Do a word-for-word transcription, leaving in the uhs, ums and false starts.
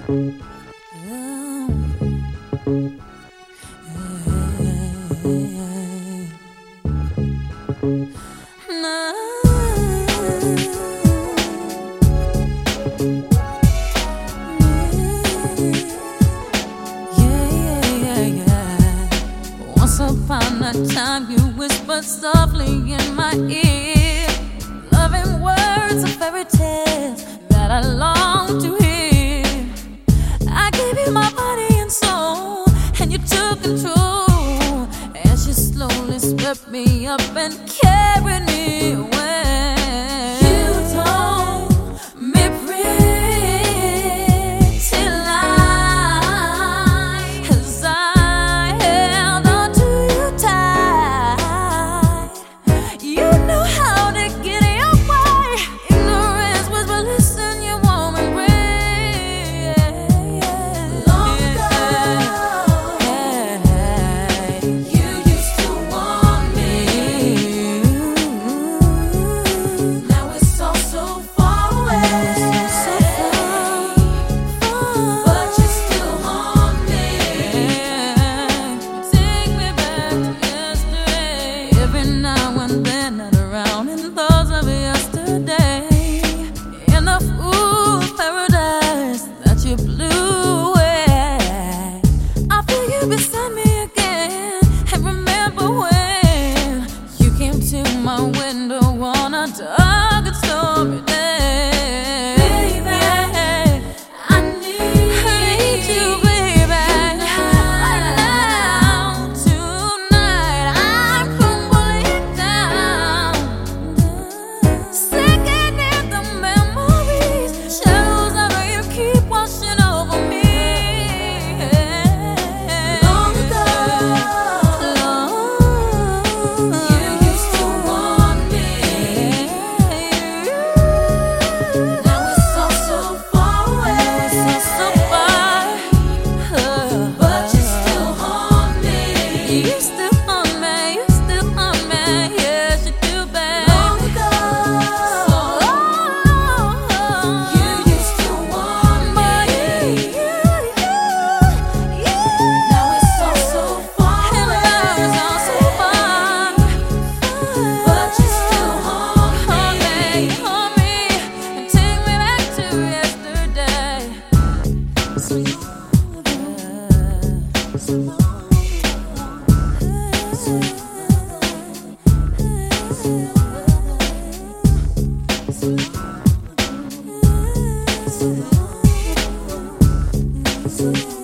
Once upon a time you whispered softly in my ear, loving words of fairy tales that I long to hear. I gave you my body and soul, and you took control as you slowly swept me up and carried me away. You told me pretty lies as I held on to you tight. You knew how to get your way. Ignorance was bliss in your warm embrace. Long ago, you used to want me. Now it's all so far away. But you still haunt me. Take me back to yesterday. Every now and then I'd around in thoughts of yesterday, in the fool's paradise that you blew away. I feel you beside me again, and remember when you came to my window on a dark and stormy day. Baby, I need you, baby. Right now, tonight, I'm crumbling down, sinking in the memories. Shadows of you keep washing over me. Long ago, you used to want me. Now it's all so far away. So far, but you still haunt me. You still haunt me. You still haunt me. Yes, you do, babe. Long ago, you used to want me. Now it's all so far away. But you still haunt me. Haunt me and take me back to yesterday. So long, so long.